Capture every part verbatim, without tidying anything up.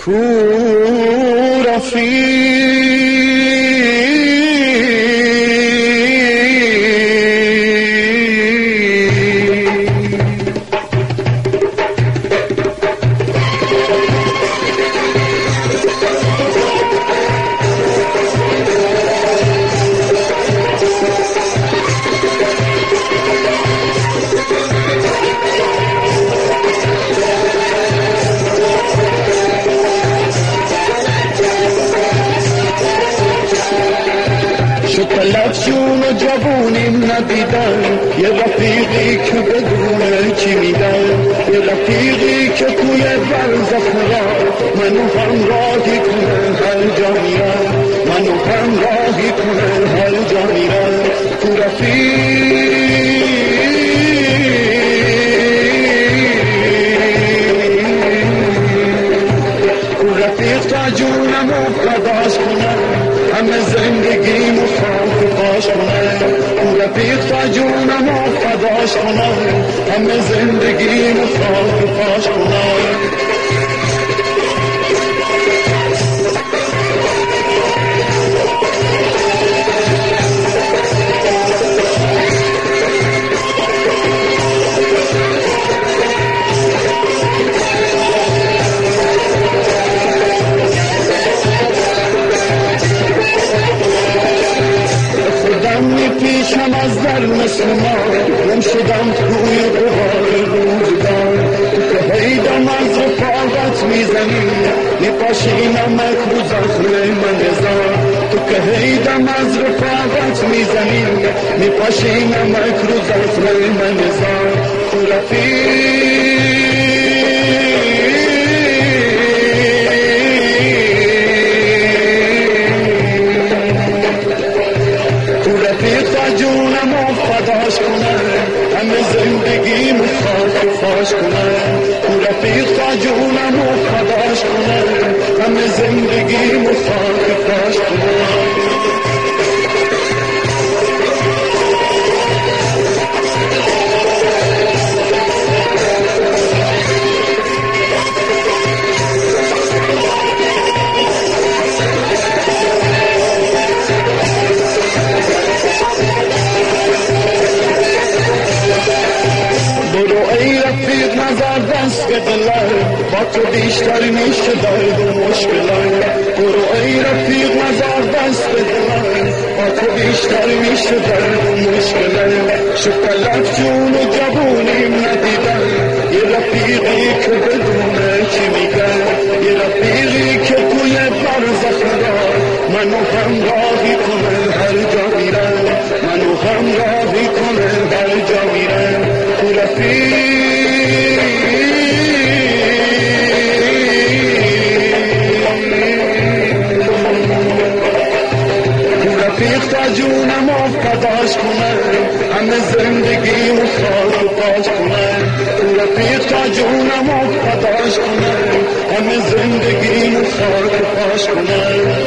کو لفجون و جوونیم ندیدن، یه رفیقی که بدونه چی میدن، یه رفیقی که توی برزخ را منو همراهی کنه هر جا میرم، منو همراهی کنه هر جا میرم. تو رفیق تو رفیق تا جونمو فداش کنه، همه زندگیمو خاک پاش کنه. تو رفیق تا جونمو فداش کنه، همه زندگیمو خاک پاش کنه. پیشم از در مثل ما گم شدم توی بحار روزگار، تو که هیدم از رفاقت میزنی میپاشینم رو زخم من هزار، تو که هیدم از رفاقت میزنی میپاشینم رو زخم من هزار. تو جونمو فداش کنه، همه زندگیمو خاک پاش کنه. تو رفیق تا جونمو فداش کنه، همه زندگیمو خاک پاش کنه. نظر دست به دلر با تو بیشتر میشه درد و مشکلر. برو ای رفیق نظر دست به دلر با تو بیشتر میشه درد و مشکلر. شکلت جون و جوونیم ندیدن، یه رفیقی که بدونه چی میگن، یه رفیقی که توی برزخ را منو همراهی کنه هر جا میرن، منو همراهی کنه هر جا میرن. تو رفیق تا جونمو فداش کنه، همه زندگیمو خاک پاش کنه. تو رفیق تا جونمو فداش کنه، همه زندگیمو خاک پاش کنه.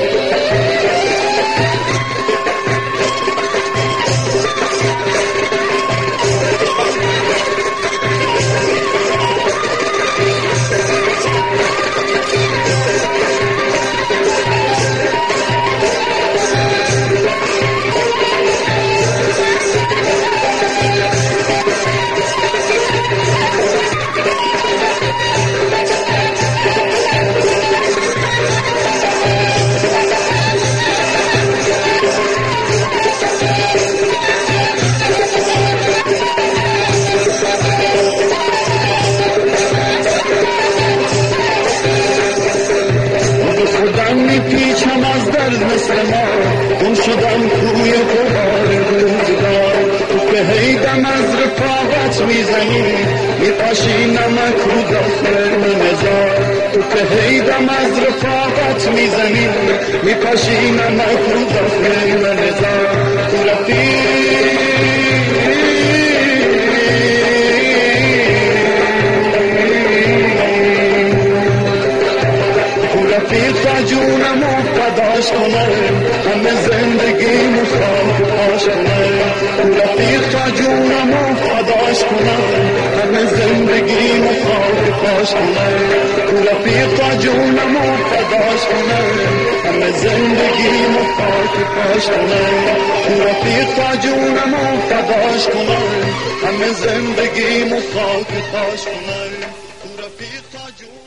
پیچم از در مثل ما گم شدم توی بحار روزگار، تو که هیدم از رفاقت میزنی میپاشی نمک رو داخل من هزار، تو که هیدم از رفاقت میزنی میپاشی نمک رو داخل من هزار. تو رفیق تا جونمو فداش کنه، همه زندگیمو خاک پاش کنه. تو رفیق تا جونمو فداش کنه، همه زندگیمو خاک پاش کنه. تو رفیق تا جونمو زندگی مخاک پاش کنن تو رفیق تا جونم و فداش کنن همه زندگی مخاک پاش کنن تو رفیق تا جونم